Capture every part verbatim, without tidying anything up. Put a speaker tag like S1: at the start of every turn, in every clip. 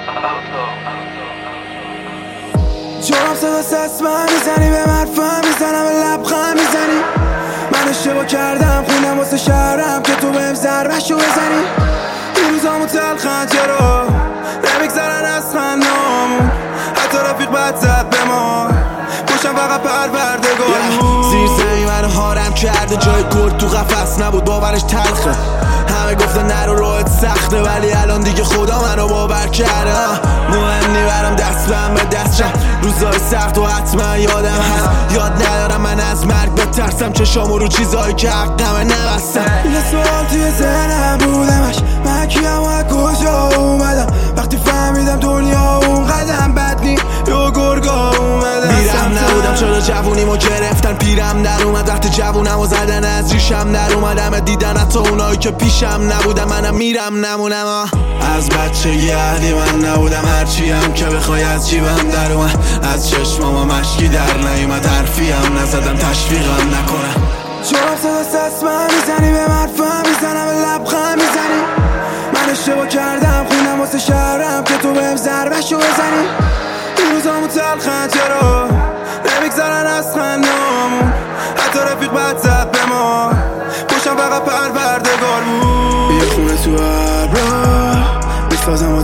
S1: جرم صدا سسمن میزنی به مرفم میزنم به لبخم میزنی من اشتباه کردم خوندم واسه شهرم که تو بهم ضربشو بزنی این روزامو تلخن چرا نمیگذرن از خندامون حتی رفیق بد زد به ما پشتم فقط پروردگار
S2: زیر زمین منو حارم کرده جای گرد تو قفس نبود باورش تلخه همه گفتن نرو راهت سخته ولی الان دیگه خدا منو باور کرده مهم نی برام دست بهم به دست شم روزای سخت و حتما یادم هست یاد ندارم من از مرگ بترسم چشامو رو چیزایی که حقمه نبستم
S1: یه سوال توی ذهنم بودمش من کیم و از کجا اومدم وقتی فهمیدم دنیا اون قدم بد نی یا گرگا اومدم
S2: میرم نبودم چرا جوونیمو گرفتن پیرم در اومد وقتی جوونم و زدن از ریشم در اومدم دیدن حتی اونایی که پیشم نبودم منم میرم نمونم از بچگی اهلی من نبودم هرچی هم که بخوای از جیبم در اومد از چشمام مشکی در نیومد حرفی هم نزدم تشویقم نکنم
S1: جرم صدا سسمن میزنی به مرفم میزنم به لبخم میزنی من اشتباه کردم خوندم واسه شهرم که تو بهم ضربشو بزنی این روزامو تلخن چرا نمیگذرن از خندامون حتی رفیق بد زد به ما پشتم فقط پروردگار بود یه خونه تو هر راه میسازم و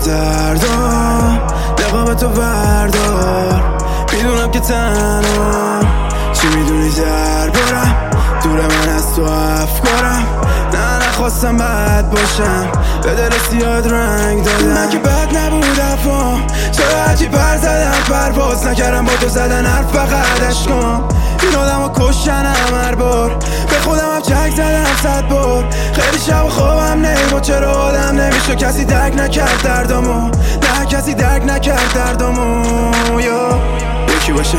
S1: دردام نقاب تو بردار میدونم که تنها چی میدونی دربارم دور من از تو افکارم نه نخواستم بد باشم به دل سیاد رنگ دادم من که بد نبود افام چرا عجیب پر زدم پرواز نکردم با تو زدن حرف فقط عشقم این آدم ها کشتنم هر بار به خودم هم چک زدم صد بار خیلی شب و خوابم نمیبود چرا آدم نمیشه کسی درک نکرد دردامو نه کسی درک نکرد دردامو یا یکی باشه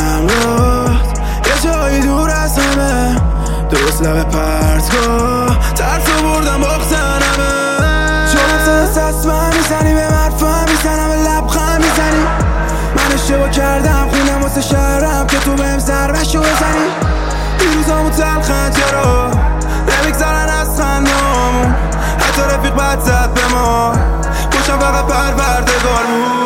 S1: همراهت یه جایی دور از همه درست لب پرتگاه ترسو بردم باختنمه جرم صدا سسمن میزنی به مرفم میزنم به لبخم میزنی من اشتباه کردم خوندم واسه شهرم که تو بهم ضربشو بزنی این روزامو تلخن چرا نمیگذرن از خندامون حتی رفیق بد زد به ما پشتم فقط پروردگار بود